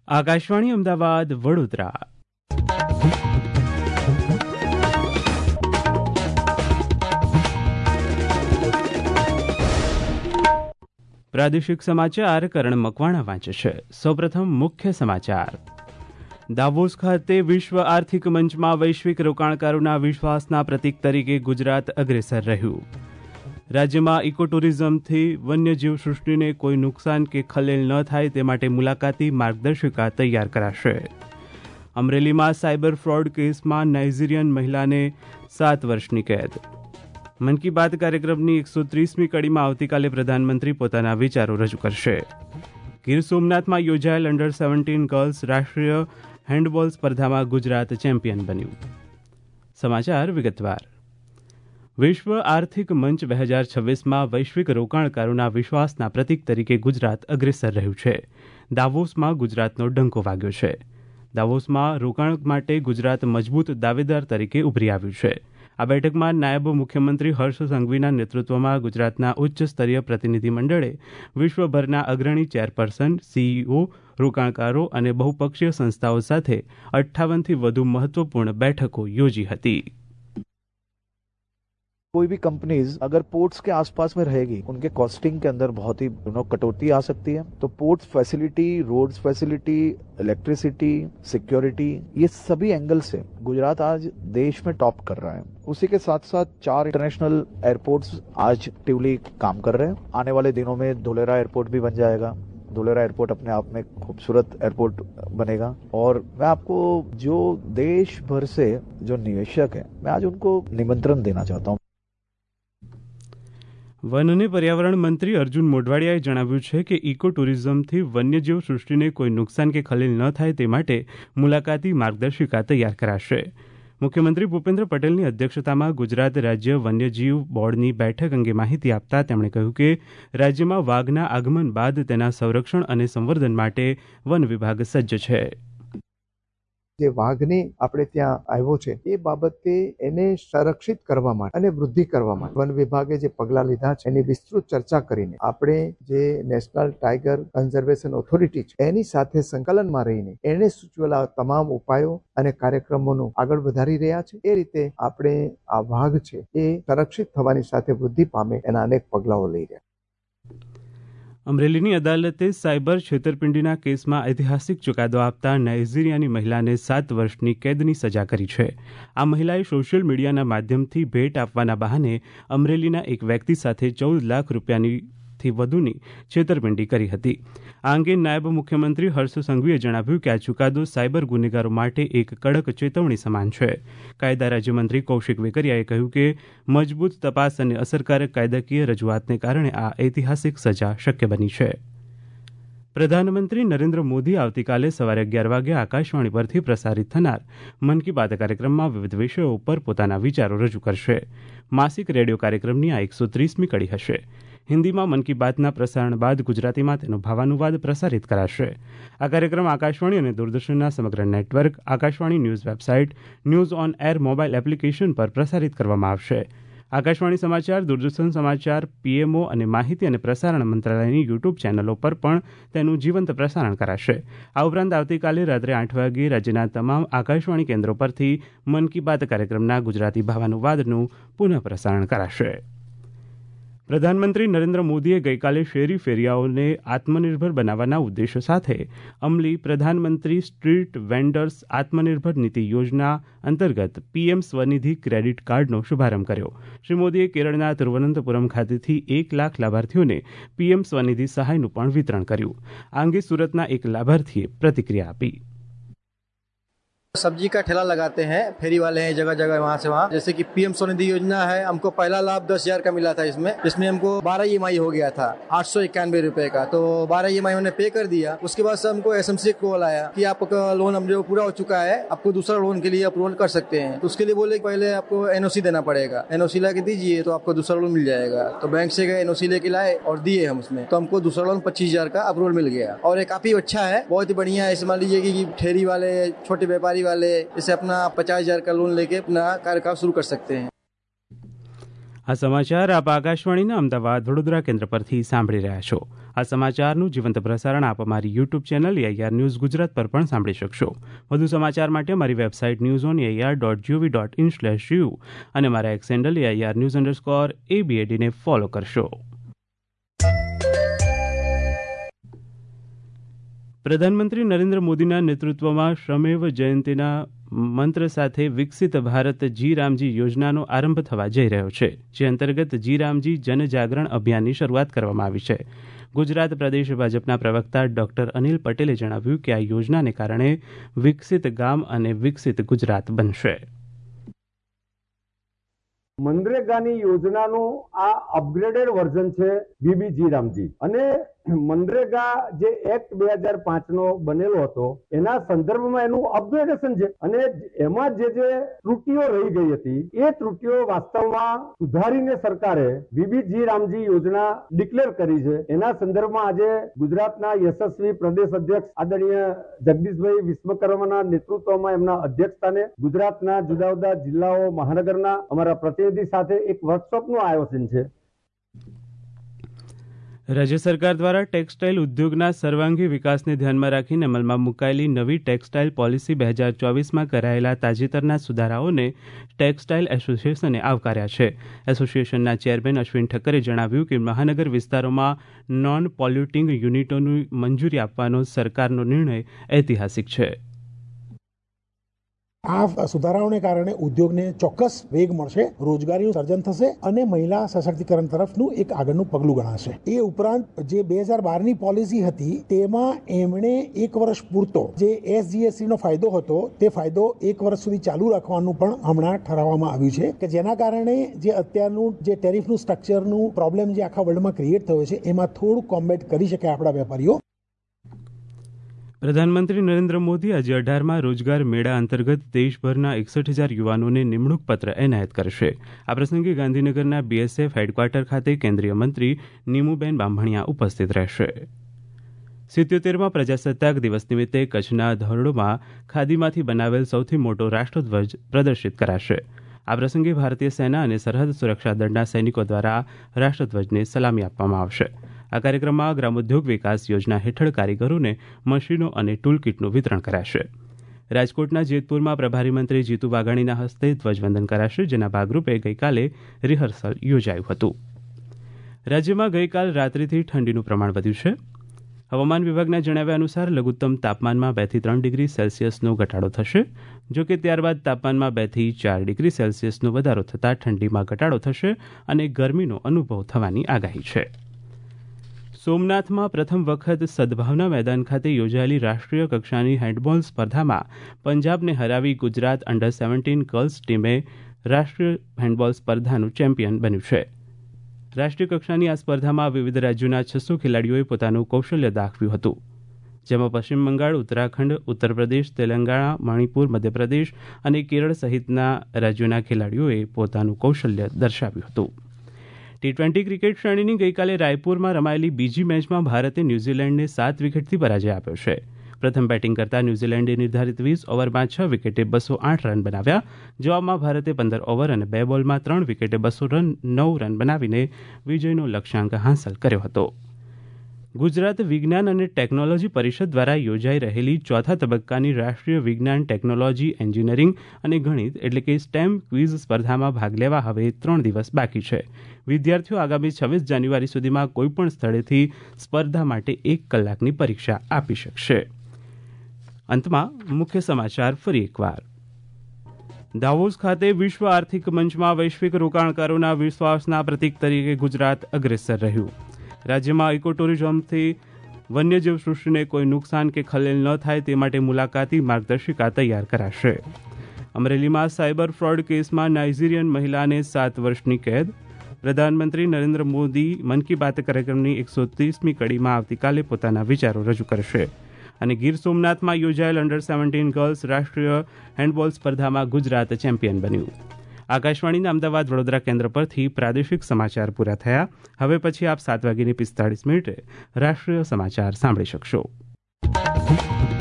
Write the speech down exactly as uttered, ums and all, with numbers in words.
આકાશવાણી અમદાવાદ વડોદરા. પ્રાદેશિક સમાચાર કરણ મકવાણા વાંચે છે. સૌપ્રથમ મુખ્ય સમાચાર. દાવોસ ખાતે વિશ્વ આર્થિક મંચમાં વૈશ્વિક રોકાણકારોના વિશ્વાસના પ્રતીક તરીકે ગુજરાત અગ્રેસર રહ્યું. રાજ્યમાં ઇકો ટુરિઝમથી વન્યજીવ સૃષ્ટિને કોઈ નુકસાન કે ખલેલ ન થાય તે માટે મુલાકાતી માર્ગદર્શિકા તૈયાર કરાશે. અમરેલીમાં સાયબર ફ્રોડ કેસમાં નાઇજીરિયન મહિલાને સાત વર્ષની કેદ. મન કી બાત કાર્યક્રમની એકસો ત્રીસમી કડીમાં આવતીકાલે પ્રધાનમંત્રી પોતાના વિચારો રજૂ કરશે. ગીર સોમનાથમાં યોજાયેલ અંડર સેવન્ટીન ગર્લ્સ રાષ્ટ્રીય હેન્ડબોલ સ્પર્ધામાં ગુજરાત ચેમ્પિયન બન્યું. સમાચાર વિગતવાર. વિશ્વ આર્થિક મંચ બે હજાર છવ્વીસમાં વૈશ્વિક રોકાણકારોના વિશ્વાસના પ્રતીક તરીકે ગુજરાત અગ્રેસર રહ્યું છે. દાવોસમાં ગુજરાતનો ડંકો વાગ્યો છે. દાવોસમાં રોકાણ માટે ગુજરાત મજબૂત દાવેદાર તરીકે ઉભરી આવ્યું છે. આ બેઠકમાં નાયબ મુખ્યમંત્રી હર્ષ સંઘવીના નેતૃત્વમાં ગુજરાતના ઉચ્ચ સ્તરીય પ્રતિનિધિ મંડળે વિશ્વભરના અગ્રણી ચેરપર્સન, સીઈઓ, રોકાણકારો અને બહુપક્ષીય સંસ્થાઓ સાથે અઠ્ઠાવનથી વધુ મહત્વપૂર્ણ બેઠકો યોજી હતી. कोई भी कंपनीज अगर पोर्ट्स के आसपास में रहेगी, उनके कॉस्टिंग के अंदर बहुत ही यू नो कटौती आ सकती है. तो ports facility, roads facility, electricity, security, ये सभी एंगल से गुजरात आज देश में टॉप कर रहा है. उसी के साथ साथ चार इंटरनेशनल एयरपोर्ट्स आज एक्टिवली काम कर रहे हैं. आने वाले दिनों में धोलेरा एयरपोर्ट भी बन जाएगा. धोलेरा एयरपोर्ट अपने आप में खूबसूरत एयरपोर्ट बनेगा. और मैं आपको जो देश भर से जो निवेशक है, मैं आज उनको निमंत्रण देना चाहता हूँ. વન અને પર્યાવરણ મંત્રી અર્જુન મોઢવાડિયાએ જણાવ્યું છે કે ઇકો ટુરિઝમથી વન્યજીવ સૃષ્ટિને કોઈ નુકસાન કે ખલેલ ન થાય તે માટે મુલાકાતી માર્ગદર્શિકા તૈયાર કરાશે. મુખ્યમંત્રી ભૂપેન્દ્ર પટેલની અધ્યક્ષતામાં ગુજરાત રાજ્ય વન્યજીવ બોર્ડની બેઠક અંગે માહિતી આપતા તેમણે કહ્યું કે રાજ્યમાં વાઘના આગમન બાદ તેના સંરક્ષણ અને સંવર્ધન માટે વન વિભાગ સજ્જ છે. જે વાઘને આપણે ત્યાં આવ્યો છે એ બાબતે એને સંરક્ષિત કરવા માટે અને વૃદ્ધિ કરવા માટે વન વિભાગે જે પગલાં લીધા છે એની વિસ્તૃત ચર્ચા કરીને આપણે જે નેશનલ ટાઈગર કન્ઝર્વેશન ઓથોરિટી છે એની સાથે સંકલનમાં રહીને એને સૂચવેલા તમામ ઉપાયો અને કાર્યક્રમોનું આગળ વધારી રહ્યા છે. એ રીતે આપણે આ વાઘ છે એ સંરક્ષિત થવાની સાથે વૃદ્ધિ પામે એના અનેક પગલાઓ લઈ રહ્યા. અમરેલીની અદાલતે સાયબર છેતરપિંડીના કેસમાં ઐતિહાસિક ચુકાદો આપતા નાઇજીરિયાની મહિલાને સાત વર્ષની કેદની સજા કરી છે. આ મહિલાએ સોશિયલ મીડિયાના માધ્યમથી ભેટ આપવાના બહાને અમરેલીના એક વ્યક્તિ સાથે ચૌદ લાખ રૂપિયાની થી વધુની છેતરપિંડી કરી હતી. આ અંગે નાયબ મુખ્યમંત્રી હર્ષ સંઘવીએ જણાવ્યું કે આ ચુકાદો સાયબર ગુનેગારો માટે એક કડક ચેતવણી સમાન છે. કાયદા રાજ્યમંત્રી કૌશિક વેકરિયાએ કહ્યું કે મજબૂત તપાસ અને અસરકારક કાયદાકીય રજૂઆતને કારણે આ ઐતિહાસિક સજા શક્ય બની છે. પ્રધાનમંત્રી નરેન્દ્ર મોદી આવતીકાલે સવારે અગિયાર વાગે આકાશવાણી પરથી પ્રસારિત થનાર મન કી બાત કાર્યક્રમમાં વિવિધ વિષયો ઉપર પોતાના વિચારો રજૂ કરશે. માસિક રેડિયો કાર્યક્રમની આ એકસો ત્રીસમી કડી હશે. હિન્દીમાં મન કી બાતના પ્રસારણ બાદ ગુજરાતીમાં તેનો ભાવાનુવાદ પ્રસારિત કરાશે. આ કાર્યક્રમ આકાશવાણી અને દૂરદર્શનના સમગ્ર network, Akashvani news website, news on air mobile application પર પ્રસારિત કરવામાં આવશે. આકાશવાણી સમાચાર, દૂરદર્શન સમાચાર, પીએમઓ અને માહિતી અને પ્રસારણ મંત્રાલયની યુટ્યુબ ચેનલો પર પણ તેનું જીવંત પ્રસારણ કરાશે. આ ઉપરાંત આવતીકાલે રાત્રે આઠ વાગે રાજ્યના તમામ આકાશવાણી કેન્દ્રો પરથી મન કી બાત કાર્યક્રમના ગુજરાતી ભાવાનુવાદનું પુનઃ પ્રસારણ કરાશે. પ્રધાનમંત્રી નરેન્દ્ર મોદીએ ગઈકાલે શેરી ફેરિયાઓને આત્મનિર્ભર બનાવવાના ઉદ્દેશ્ય સાથે અમલી પ્રધાનમંત્રી સ્ટ્રીટ વેન્ડર્સ આત્મનિર્ભર નીતિ યોજના અંતર્ગત પીએમ સ્વનિધિ ક્રેડિટ કાર્ડનો શુભારંભ કર્યો. શ્રી મોદીએ કેરળના તિરુવનંતપુરમ ખાતેથી એક લાખ લાભાર્થીઓને પીએમ સ્વનિધિ સહાયનું પણ વિતરણ કર્યું. આ અંગે સુરતના એક લાભાર્થીએ પ્રતિક્રિયા આપી. सब्जी का ठेला लगाते हैं, फेरी वाले हैं जगह जगह वहाँ से वहाँ. जैसे कि पीएम स्वनिधि योजना है, हमको पहला लाभ दस हजार का मिला था इसमें. इसमें हमको बारह ई एम आई हो गया था आठ सौ इक्यानवे रुपए का. तो बारह ई एम आई हमने पे कर दिया. उसके बाद से हमको एसएमसी कॉल आया कि आपका लोन हम जो पूरा हो चुका है, आपको दूसरा लोन के लिए अप्रूवल कर सकते हैं. तो उसके लिए बोले पहले आपको एनओसी देना पड़ेगा. एनओसी ला के दीजिए तो आपको दूसरा लोन मिल जाएगा. तो बैंक से गए, एनओसी लेके लाए और दिए हम उसमें. तो हमको दूसरा लोन पच्चीस हजार का अप्रूवल मिल गया और ये काफी अच्छा है, बहुत ही बढ़िया है. ऐसे मान लीजिए कि ठेरी वाले, छोटे व्यापारी वाले इसे अपना पचास हजार का लोन लेके अपना कार्यकाल शुरू कर सकते हैं. આ સમાચાર આપ આકાશવાણીના અમદાવાદ વડોદરા કેન્દ્ર પરથી સાંભળી રહ્યા છો. આ સમાચારનું જીવંત પ્રસારણ આપ અમારી YouTube channel AIR news Gujarat પર પણ સાંભળી શકશો. વધુ સમાચાર માટે અમારી website news on AIR dot gov dot in slash u અને અમારા X handle AIR news underscore એબીએડીને ફોલો કરશો. પ્રધાનમંત્રી નરેન્દ્ર મોદીના નેતૃત્વમાં શ્રમેવ જયંતિના મંત્ર સાથે વિકસિત ભારત જી રામજી યોજનાનો આરંભ થવા જઈ રહ્યો છે, જે અંતર્ગત જી રામજી જનજાગરણ અભિયાનની શરૂઆત કરવામાં આવી છે. ગુજરાત પ્રદેશ ભાજપના પ્રવક્તા ડોક્ટર અનિલ પટેલે જણાવ્યું કે આ યોજનાને કારણે વિકસિત ગામ અને વિકસિત ગુજરાત બનશે. મનરેગાની યોજનાનું આ અપગ્રેડેડ વર્ઝન છે બીબીજી રામજી અને મનરેગા જે એક્ટ બે હજાર પાંચ નો બનેલો હતો એના સંદર્ભમાં એનું અપગ્રેડેશન છે અને એમાં જે જે ત્રુટીઓ રહી ગઈ હતી એ ત્રુટીઓ વાસ્તવમાં સુધારીને સરકારે બીબીજી રામજી યોજના ડિક્લેર કરી છે. એના સંદર્ભમાં આજે ગુજરાતના યશસ્વી પ્રદેશ અધ્યક્ષ આદરણીય જગદીશભાઈ વિશ્વકર્માના નેતૃત્વમાં એમના અધ્યક્ષસ્થાને ગુજરાતના જુદા જુદા જિલ્લાઓ મહાનગરના અમારા પ્રતિનિધિ સાથે એક વર્કશોપનું આયોજન છે. રાજ્ય સરકાર દ્વારા ટેક્સટાઇલ ઉદ્યોગના સર્વાંગી વિકાસને ધ્યાનમાં રાખીને અમલમાં મુકાયેલી નવી ટેક્સટાઇલ પોલિસી બે હજાર ચોવીસમાં કરાયેલા તાજેતરના સુધારાઓને ટેક્સટાઇલ એસોસિએશને આવકાર્યા છે. એસોસિએશનના ચેરમેન અશ્વિન ઠક્કરે જણાવ્યું કે મહાનગર વિસ્તારોમાં નોન પોલ્યુટિંગ યુનિટોની મંજૂરી આપવાનો સરકારનો નિર્ણય ઐતિહાસિક છે. આ સુધારાઓને કારણે ઉદ્યોગને ચોક્કસ વેગ મળશે, રોજગારીનું સર્જન થશે અને મહિલા સશક્તિકરણ તરફનું એક આગળનું પગલું ગણાશે. એ ઉપરાંત જે બે હજાર બારની પોલિસી હતી તેમાં એમણે એક વર્ષ પૂરતો જે એસજીએસટી નો ફાયદો હતો તે ફાયદો એક વર્ષ સુધી ચાલુ રાખવાનું પણ હમણાં ઠરાવવામાં આવ્યું છે કે જેના કારણે જે અત્યારનું જે ટેરિફનું સ્ટ્રક્ચરનું પ્રોબ્લેમ જે આખા વર્લ્ડમાં ક્રિએટ થયો છે એમાં થોડું કોમ્બેટ કરી શકે આપણા વેપારીઓ. પ્રધાનમંત્રી નરેન્દ્ર મોદી આજે અઢારમાં રોજગાર મેળા અંતર્ગત દેશભરના એકસઠ હજાર યુવાનોને નિમણૂક પત્ર એનાયત કરશે. આ પ્રસંગે ગાંધીનગરના બીએસએફ હેડક્વાર્ટર ખાતે કેન્દ્રીય મંત્રી નીમુબેન બાંભણિયા ઉપસ્થિત રહેશે. સિત્યોતેરમાં પ્રજાસત્તાક દિવસ નિમિત્તે કચ્છના ધોરડોમાં ખાદીમાંથી બનાવેલ સૌથી મોટો રાષ્ટ્રધ્વજ પ્રદર્શિત કરાશે. આ પ્રસંગે ભારતીય સેના અને સરહદ સુરક્ષા દળના સૈનિકો દ્વારા રાષ્ટ્રધ્વજને સલામી આપવામાં આવશે. આ કાર્યક્રમમાં ગ્રામોદ્યોગ વિકાસ યોજના હેઠળ કારીગરોને મશીનો અને ટૂલ કીટનું વિતરણ કરાશે. રાજકોટના જેતપુરમાં પ્રભારી મંત્રી જીતુ વાઘાણીના હસ્તે ધ્વજવંદન કરાશે, જેના ભાગરૂપે ગઈકાલે રિહર્સલ યોજાયું હતું. રાજ્યમાં ગઈકાલ રાત્રિથી ઠંડીનું પ્રમાણ વધ્યું છે. હવામાન વિભાગના જણાવ્યા અનુસાર લઘુત્તમ તાપમાનમાં બે થી ત્રણ ડિગ્રી સેલ્સિયસનો ઘટાડો થશે, જો કે ત્યારબાદ તાપમાનમાં બે થી ચાર ડિગ્રી સેલ્સિયસનો વધારો થતાં ઠંડીમાં ઘટાડો થશે અને ગરમીનો અનુભવ થવાની આગાહી છે. સોમનાથમાં પ્રથમ વખત સદભાવના મેદાન ખાતે યોજાયેલી રાષ્ટ્રીય કક્ષાની હેન્ડબોલ સ્પર્ધામાં પંજાબને હરાવી ગુજરાત અંડર સેવન્ટીન ગર્લ્સ ટીમે રાષ્ટ્રીય હેન્ડબોલ સ્પર્ધાનું ચેમ્પિયન બન્યું છે. રાષ્ટ્રીય કક્ષાની આ સ્પર્ધામાં વિવિધ રાજ્યોના છસો ખેલાડીઓએ પોતાનું કૌશલ્ય દાખવ્યું હતું, જેમાં પશ્ચિમ બંગાળ, ઉત્તરાખંડ, ઉત્તર પ્રદેશ, તેલંગાણા, મણિપુર, મધ્યપ્રદેશ અને કેરળ સહિતના રાજ્યોના ખેલાડીઓએ પોતાનું કૌશલ્ય દર્શાવ્યું હતું. ટી ટ્વેન્ટી ક્રિકેટ શ્રેણીની ગઈકાલે રાયપુરમાં રમાયેલી બીજી મેચમાં ભારતે ન્યૂઝીલેન્ડને સાત વિકેટથી પરાજય આપ્યો છે. પ્રથમ બેટિંગ કરતા ન્યૂઝીલેન્ડે નિર્ધારિત વીસ ઓવરમાં છ વિકેટે બસો આઠ રન બનાવ્યા. જવાબમાં ભારતે પંદર ઓવર અને બે બોલમાં ત્રણ વિકેટે બસો રન નવ રન બનાવીને વિજયનો લક્ષ્યાંક હાંસલ કર્યો હતો. ગુજરાત વિજ્ઞાન અને ટેકનોલોજી પરિષદ દ્વારા યોજાઈ રહેલી ચોથા તબક્કાની રાષ્ટ્રીય વિજ્ઞાન, ટેકનોલોજી, એન્જિનિયરિંગ અને ગણિત એટલે કે સ્ટેમ ક્વિઝ સ્પર્ધામાં ભાગ લેવા હવે ત્રણ દિવસ બાકી છે. વિદ્યાર્થીઓ આગામી છવ્વીસ જાન્યુઆરી સુધીમાં કોઈપણ સ્થળેથી સ્પર્ધા માટે એક કલાકની પરીક્ષા આપી શકશે. અંતમાં મુખ્ય સમાચાર ફરી એકવાર. દાવોસ ખાતે વિશ્વ આર્થિક મંચમાં વૈશ્વિક રોકાણકારોના વિશ્વાસના પ્રતીક તરીકે ગુજરાત અગ્રેસર રહ્યું. રાજ્યમાં ઇકો ટુરિઝમથી વન્યજીવ સૃષ્ટિને કોઈ નુકસાન કે ખલેલ ન થાય તે માટે મુલાકાતી માર્ગદર્શિકા તૈયાર કરાશે. અમરેલીમાં સાયબર ફ્રોડ કેસમાં નાઇજીરિયન મહિલાને સાત વર્ષની કેદ. પ્રધાનમંત્રી નરેન્દ્ર મોદી મન કી બાત કાર્યક્રમની એકસો ત્રીસમી કડીમાં આવતીકાલે પોતાના વિચારો રજૂ કરશે. અને ગીર સોમનાથમાં યોજાયેલ અંડર સેવન્ટીન ગર્લ્સ રાષ્ટ્રીય હેન્ડબોલ સ્પર્ધામાં ગુજરાત ચેમ્પિયન બન્યું. આકાશવાણીના અમદાવાદ વડોદરા કેન્દ્ર પરથી પ્રાદેશિક સમાચાર પૂરા થયા. હવે પછી આપ સાત વાગીને પિસ્તાળીસ મિનિટે રાષ્ટ્રીય સમાચાર સાંભળી શકશો.